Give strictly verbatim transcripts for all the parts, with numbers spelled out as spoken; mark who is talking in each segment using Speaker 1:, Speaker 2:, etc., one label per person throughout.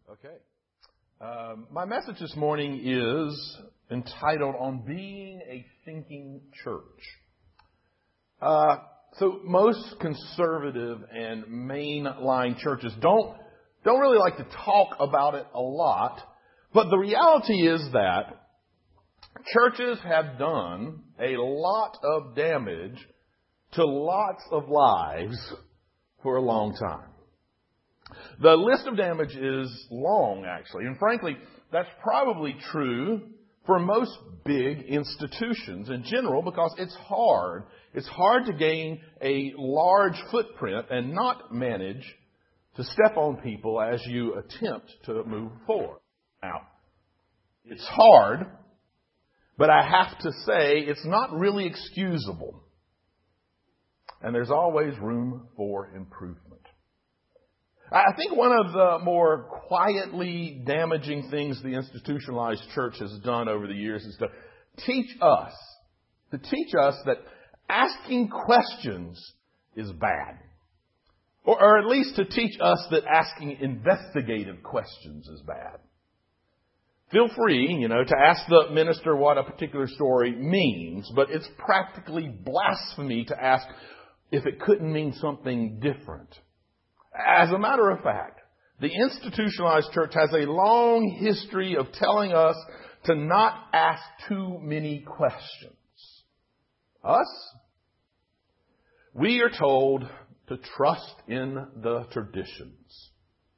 Speaker 1: Okay. Um, my message this morning is entitled On Being a Thinking Church. Uh, so most conservative and mainline churches don't, don't really like to talk about it a lot, but the reality is that churches have done a lot of damage to lots of lives for a long time. The list of damage is long, actually, and frankly, that's probably true for most big institutions in general because it's hard. It's hard to gain a large footprint and not manage to step on people as you attempt to move forward. Now, it's hard, but I have to say it's not really excusable. And there's always room for improvement. I think one of the more quietly damaging things the institutionalized church has done over the years is to teach us, to teach us that asking questions is bad. Or, or at least to teach us that asking investigative questions is bad. Feel free, you know, to ask the minister what a particular story means, but it's practically blasphemy to ask if it couldn't mean something different. As a matter of fact, the institutionalized church has a long history of telling us to not ask too many questions. Us? We are told to trust in the traditions.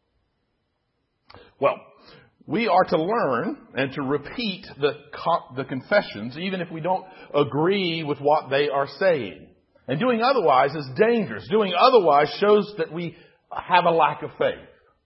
Speaker 1: Well, we are to learn and to repeat the, the confessions even if we don't agree with what they are saying. And doing otherwise is dangerous. Doing otherwise shows that we have a lack of faith.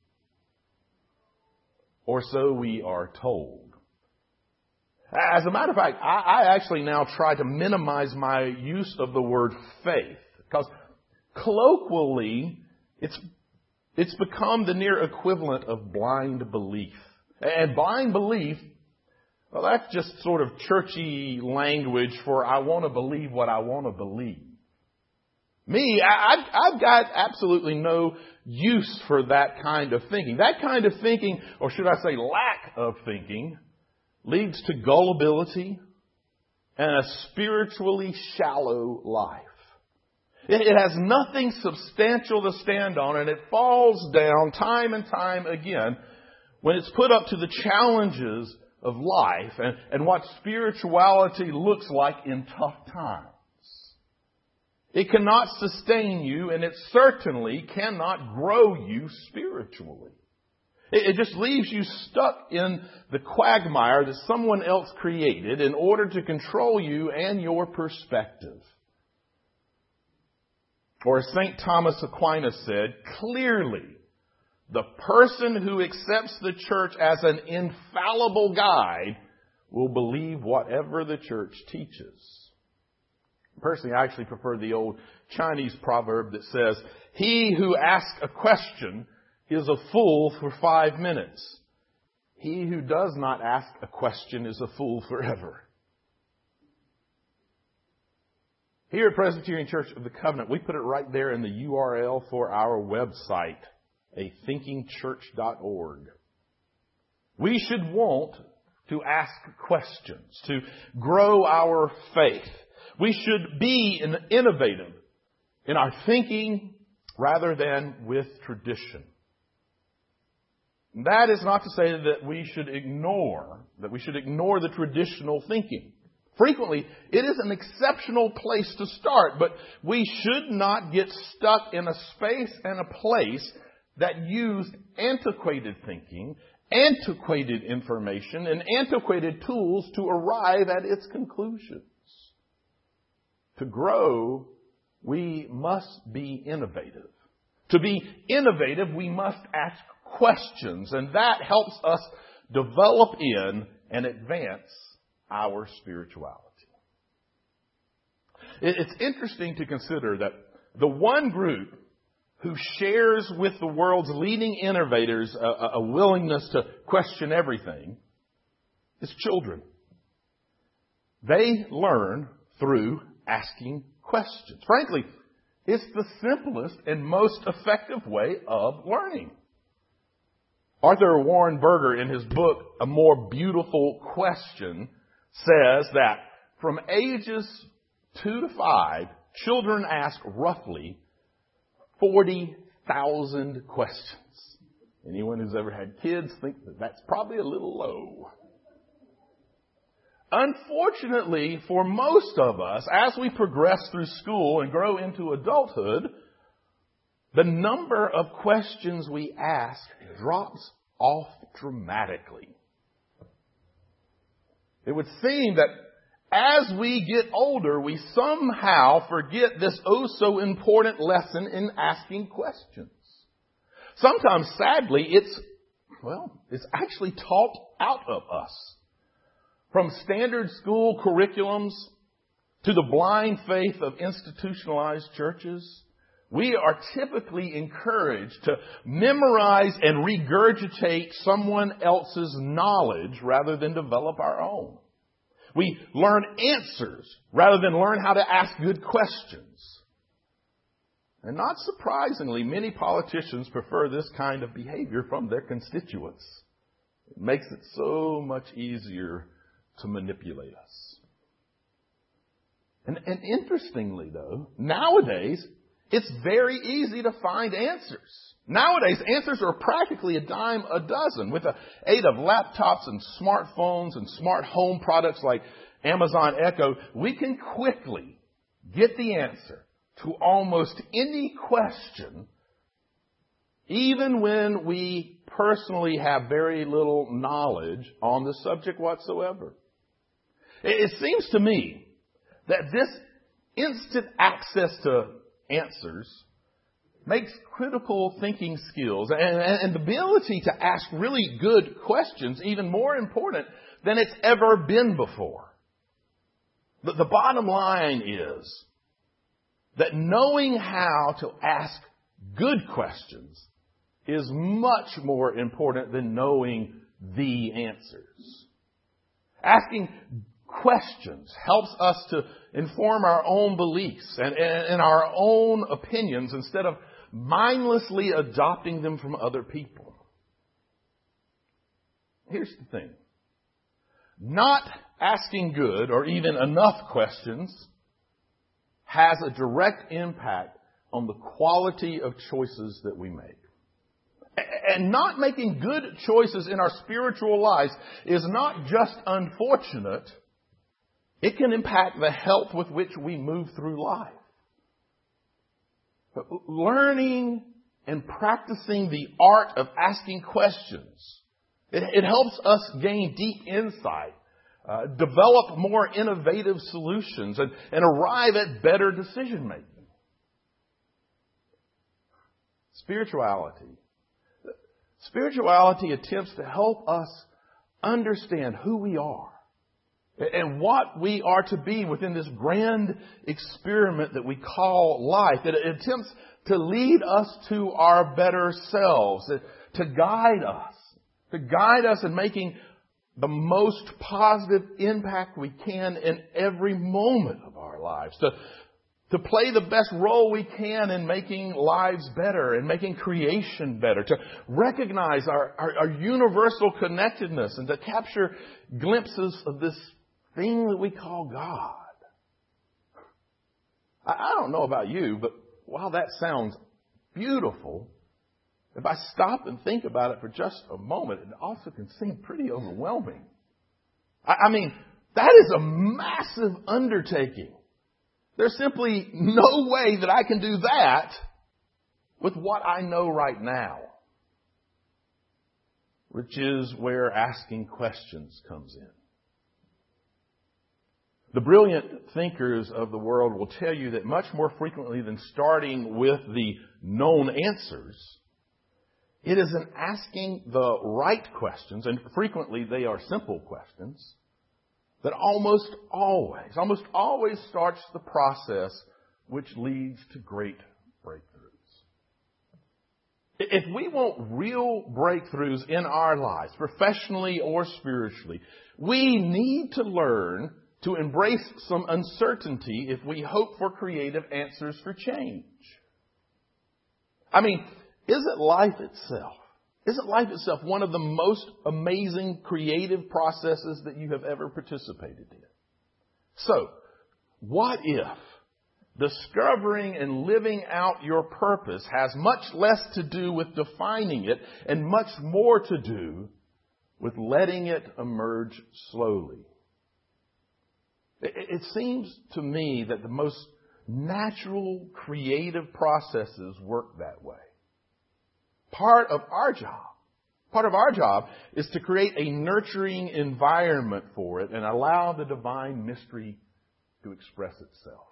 Speaker 1: Or so we are told. As a matter of fact, I, I actually now try to minimize my use of the word faith. Because colloquially, it's, it's become the near equivalent of blind belief. And blind belief, well, that's just sort of churchy language for I want to believe what I want to believe. Me, I, I've got absolutely no use for that kind of thinking. That kind of thinking, or should I say lack of thinking, leads to gullibility and a spiritually shallow life. It, it has nothing substantial to stand on, and it falls down time and time again when it's put up to the challenges of life and, and what spirituality looks like in tough times. It cannot sustain you, and it certainly cannot grow you spiritually. It, it just leaves you stuck in the quagmire that someone else created in order to control you and your perspective. Or as Saint Thomas Aquinas said, clearly, the person who accepts the church as an infallible guide will believe whatever the church teaches. Personally, I actually prefer the old Chinese proverb that says, he who asks a question is a fool for five minutes. He who does not ask a question is a fool forever. Here at Presbyterian Church of the Covenant, we put it right there in the U R L for our website, a thinking church dot org. We should want to ask questions, to grow our faith. We should be innovative in our thinking rather than with tradition. That is not to say that we should ignore, that we should ignore the traditional thinking. Frequently, it is an exceptional place to start, but we should not get stuck in a space and a place that used antiquated thinking, antiquated information, and antiquated tools to arrive at its conclusions. To grow, we must be innovative. To be innovative, we must ask questions, and that helps us develop in and advance our spirituality. It's interesting to consider that the one group who shares with the world's leading innovators a, a willingness to question everything is children. They learn through asking questions. Frankly, it's the simplest and most effective way of learning. Arthur Warren Burger, in his book, A More Beautiful Question, says that from ages two to five, children ask roughly forty thousand questions. Anyone who's ever had kids thinks that that's probably a little low. Unfortunately, for most of us, as we progress through school and grow into adulthood, the number of questions we ask drops off dramatically. It would seem that as we get older, we somehow forget this oh so important lesson in asking questions. Sometimes, sadly, it's, well, it's actually taught out of us. From standard school curriculums to the blind faith of institutionalized churches, we are typically encouraged to memorize and regurgitate someone else's knowledge rather than develop our own. We learn answers rather than learn how to ask good questions. And not surprisingly, many politicians prefer this kind of behavior from their constituents. It makes it so much easier to manipulate us. And, and interestingly, though, nowadays, it's very easy to find answers. Nowadays, answers are practically a dime a dozen. With the aid of laptops and smartphones and smart home products like Amazon Echo, we can quickly get the answer to almost any question, even when we personally have very little knowledge on the subject whatsoever. It seems to me that this instant access to answers makes critical thinking skills and, and the ability to ask really good questions even more important than it's ever been before. But the bottom line is that knowing how to ask good questions is much more important than knowing the answers. Asking questions helps us to inform our own beliefs and, and, and our own opinions instead of mindlessly adopting them from other people. Here's the thing. Not asking good or even enough questions has a direct impact on the quality of choices that we make. And not making good choices in our spiritual lives is not just unfortunate, it can impact the health with which we move through life. But learning and practicing the art of asking questions, it, it helps us gain deep insight, uh, develop more innovative solutions, and, and arrive at better decision making. Spirituality. Spirituality attempts to help us understand who we are and what we are to be within this grand experiment that we call life. It attempts to lead us to our better selves, to guide us, to guide us in making the most positive impact we can in every moment of our lives, to To play the best role we can in making lives better and making creation better. To recognize our, our, our universal connectedness and to capture glimpses of this thing that we call God. I, I don't know about you, but while that sounds beautiful, if I stop and think about it for just a moment, it also can seem pretty overwhelming. I, I mean, that is a massive undertaking. There's simply no way that I can do that with what I know right now, which is where asking questions comes in. The brilliant thinkers of the world will tell you that much more frequently than starting with the known answers, it is in asking the right questions, and frequently they are simple questions, that almost always, almost always starts the process which leads to great breakthroughs. If we want real breakthroughs in our lives, professionally or spiritually, we need to learn to embrace some uncertainty if we hope for creative answers for change. I mean, isn't life itself Isn't life itself one of the most amazing creative processes that you have ever participated in? So, what if discovering and living out your purpose has much less to do with defining it and much more to do with letting it emerge slowly? It, it seems to me that the most natural creative processes work that way. Part of our job, part of our job is to create a nurturing environment for it and allow the divine mystery to express itself.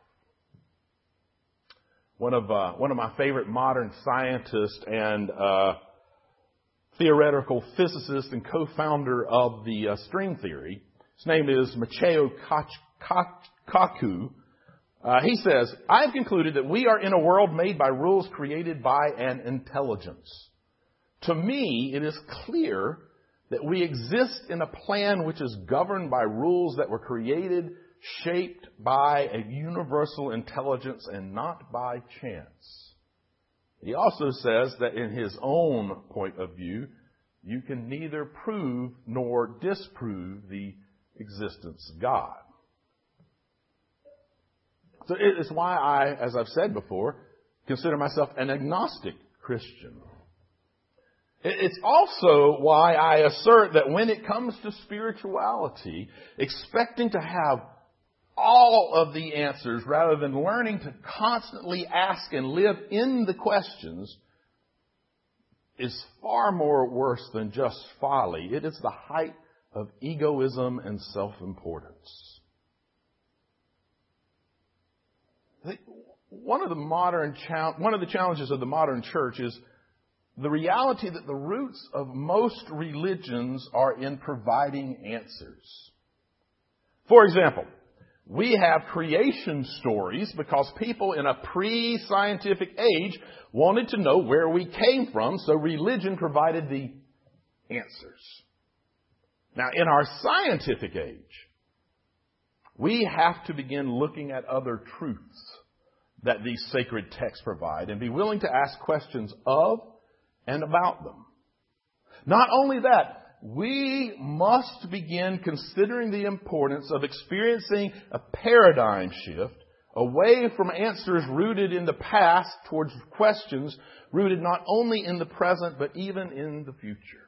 Speaker 1: One of uh, one of my favorite modern scientists and uh, theoretical physicist and co-founder of the uh, string theory, his name is Michio Kaku. Uh, he says, "I have concluded that we are in a world made by rules created by an intelligence. To me, it is clear that we exist in a plan which is governed by rules that were created, shaped by a universal intelligence and not by chance." He also says that in his own point of view, you can neither prove nor disprove the existence of God. So it's why I, as I've said before, consider myself an agnostic Christian. It's also why I assert that when it comes to spirituality, expecting to have all of the answers rather than learning to constantly ask and live in the questions is far more worse than just folly. It is the height of egoism and self-importance. One of the modern cha- one of the challenges of the modern church is the reality that the roots of most religions are in providing answers. For example, we have creation stories because people in a pre-scientific age wanted to know where we came from, so religion provided the answers. Now, in our scientific age, we have to begin looking at other truths that these sacred texts provide and be willing to ask questions of and about them. Not only that, we must begin considering the importance of experiencing a paradigm shift away from answers rooted in the past towards questions rooted not only in the present but even in the future.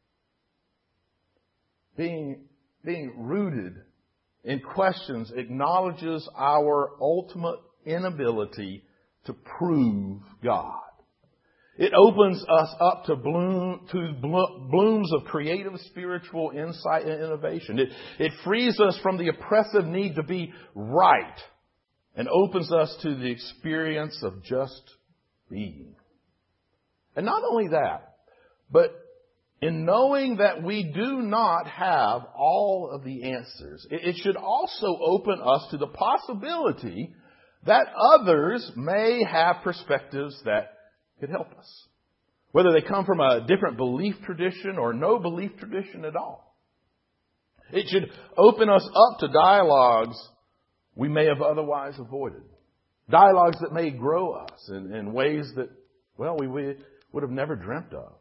Speaker 1: Being, being rooted in questions acknowledges our ultimate inability to prove God. It opens us up to bloom to blooms of creative spiritual insight and innovation. It, it frees us from the oppressive need to be right and opens us to the experience of just being. And not only that, but in knowing that we do not have all of the answers, it, it should also open us to the possibility that others may have perspectives that could help us, whether they come from a different belief tradition or no belief tradition at all. It should open us up to dialogues we may have otherwise avoided, dialogues that may grow us in, in ways that, well, we would have never dreamt of.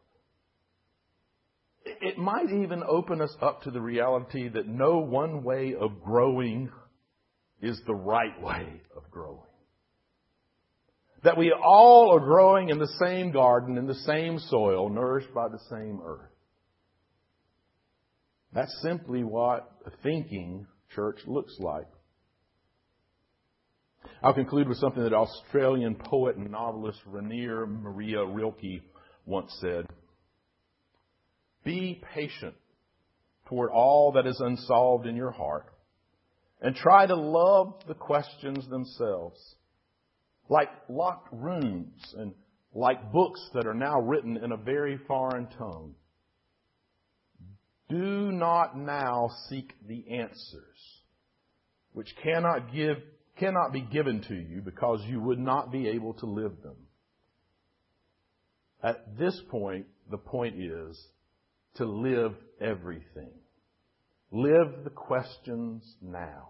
Speaker 1: It might even open us up to the reality that no one way of growing is the right way of growing. That we all are growing in the same garden, in the same soil, nourished by the same earth. That's simply what a thinking church looks like. I'll conclude with something that Australian poet and novelist Rainer Maria Rilke once said. Be patient toward all that is unsolved in your heart and try to love the questions themselves. Like locked rooms and like books that are now written in a very foreign tongue. Do not now seek the answers, which cannot give, cannot be given to you because you would not be able to live them. At this point, the point is to live everything. Live the questions now.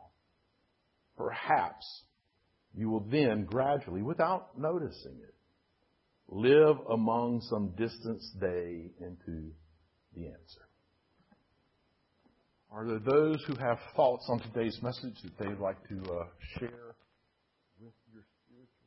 Speaker 1: Perhaps you will then gradually, without noticing it, live among some distance day into the answer. Are there those who have thoughts on today's message that they'd like to uh, share with your spiritual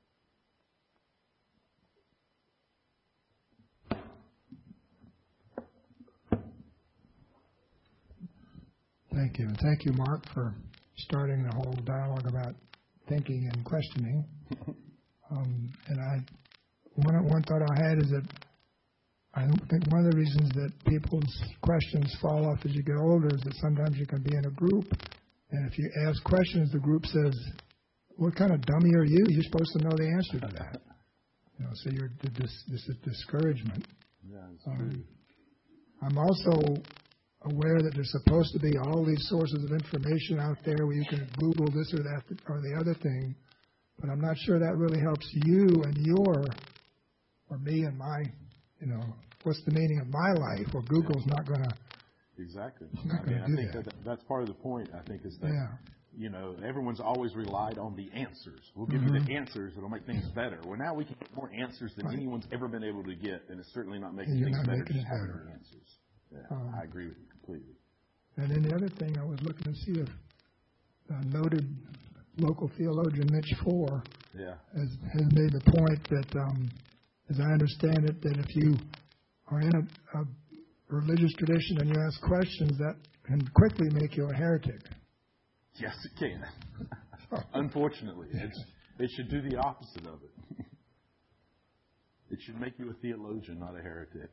Speaker 1: community?
Speaker 2: Thank you. And thank you, Mark, for starting the whole dialogue about thinking and questioning. um, and I, one, one thought I had is that I think one of the reasons that people's questions fall off as you get older is that sometimes you can be in a group, and if you ask questions, the group says, "What kind of dummy are you? You're supposed to know the answer to that." You know, so you're this, this is discouragement.
Speaker 1: Yeah, it's
Speaker 2: um,
Speaker 1: true.
Speaker 2: I'm also aware that there's supposed to be all these sources of information out there where you can Google this or that or the other thing, but I'm not sure that really helps you and your, or me and my, you know, what's the meaning of my life? Well, Google's yeah. not going to.
Speaker 3: Exactly.
Speaker 2: Not
Speaker 3: I mean, I
Speaker 2: do
Speaker 3: think
Speaker 2: that.
Speaker 3: that that's part of the point, I think, is that,
Speaker 2: yeah.
Speaker 3: you know, everyone's always relied on the answers. We'll give mm-hmm. you the answers that'll make things better. Well, now we can get more answers than right. anyone's ever been able to get, and it's certainly not making things
Speaker 2: not
Speaker 3: better.
Speaker 2: Making it better.
Speaker 3: The answers. Yeah,
Speaker 2: um,
Speaker 3: I agree with you completely.
Speaker 2: And then the other thing, I was looking to see if uh, noted local theologian Mitch Four
Speaker 3: yeah.
Speaker 2: has, has made the point that, um, as I understand it, that if you are in a, a religious tradition and you ask questions, that can quickly make you a heretic.
Speaker 3: Yes, it can. Unfortunately, it's, it should do the opposite of it. It should make you a theologian, not a heretic.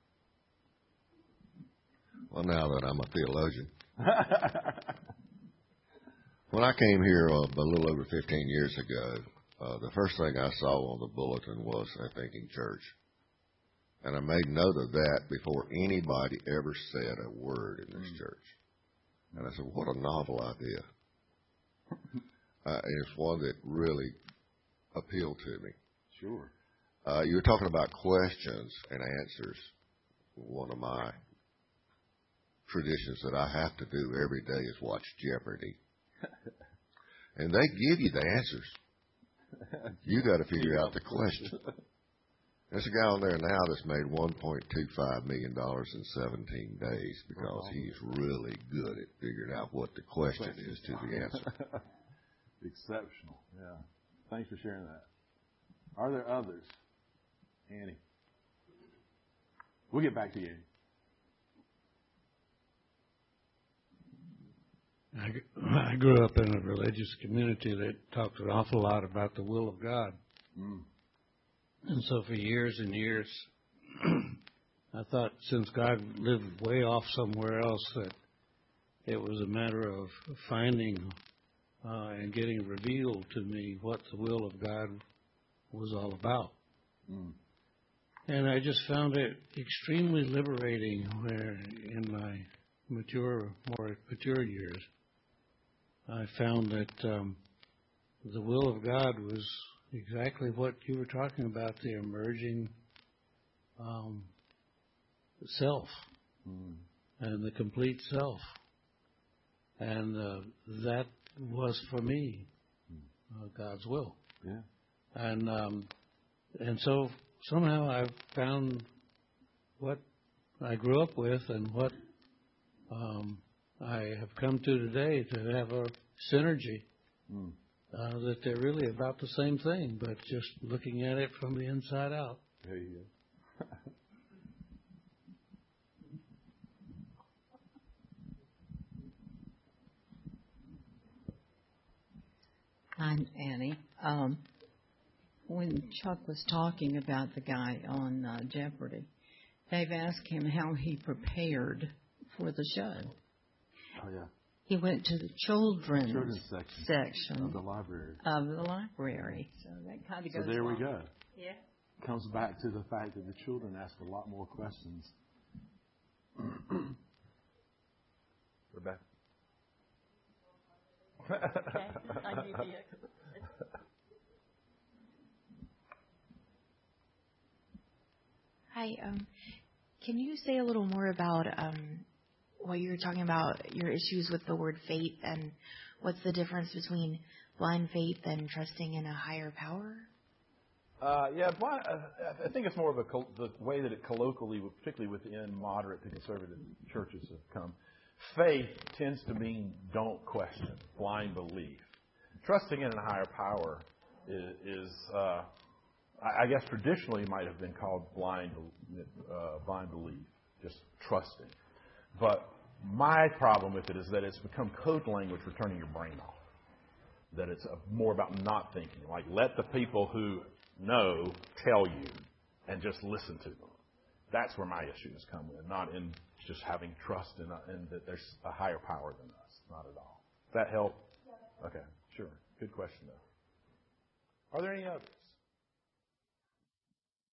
Speaker 4: Well, now that I'm a theologian. When I came here uh, a little over fifteen years ago, uh, the first thing I saw on the bulletin was a thinking church. And I made note of that before anybody ever said a word in this mm. church. And I said, what a novel idea. uh, and it's one that really appealed to me.
Speaker 3: Sure.
Speaker 4: Uh, you were talking about questions and answers. One of my traditions that I have to do every day is watch Jeopardy. And they give you the answers. You got to figure out the question. There's a guy on there now that's made one point two five million dollars in seventeen days because oh. he's really good at figuring out what the question is to the answer.
Speaker 3: Exceptional. Yeah. Thanks for sharing that. Are there others? Annie. We'll get back to you,
Speaker 5: Annie. I, I grew up in a religious community that talked an awful lot about the will of God. Mm. And so for years and years, I thought since God lived way off somewhere else that it was a matter of finding uh, and getting revealed to me what the will of God was all about. Mm. And I just found it extremely liberating where in my mature, more mature years, I found that um, the will of God was exactly what you were talking about, the emerging um, self mm. and the complete self. And uh, that was, for me, uh, God's will.
Speaker 3: Yeah.
Speaker 5: And um, and so somehow I've found what I grew up with and what um, I have come to today to have a synergy. Mm. Uh, that they're really about the same thing, but just looking at it from the inside out.
Speaker 3: There you go.
Speaker 6: I'm Annie. Um, when Chuck was talking about the guy on uh, Jeopardy, they've asked him how he prepared for the show.
Speaker 3: Oh, yeah.
Speaker 6: He went to the children's,
Speaker 3: children's section,
Speaker 6: section
Speaker 3: of the library.
Speaker 6: Of the library. So that kind of goes
Speaker 3: So there
Speaker 6: along.
Speaker 3: we go.
Speaker 6: Yeah.
Speaker 3: Comes back to the fact that the children ask a lot more questions.
Speaker 1: Rebecca.
Speaker 6: Okay. I need the
Speaker 7: Hi. Um, can you say a little more about um, what you were talking about, your issues with the word faith, and what's the difference between blind faith and trusting in a higher power?
Speaker 1: Uh, yeah, blind, uh, I think it's more of a col- the way that it colloquially, particularly within moderate to conservative churches, have come. Faith tends to mean don't question, blind belief. Trusting in a higher power is, is uh, I guess, traditionally might have been called blind, uh, blind belief, just trusting. But my problem with it is that it's become code language for turning your brain off. That it's more about not thinking. Like, let the people who know tell you and just listen to them. That's where my issues come in, not in just having trust in, in that there's a higher power than us. Not at all. Does that help? Okay, sure. Good question, though. Are there any others?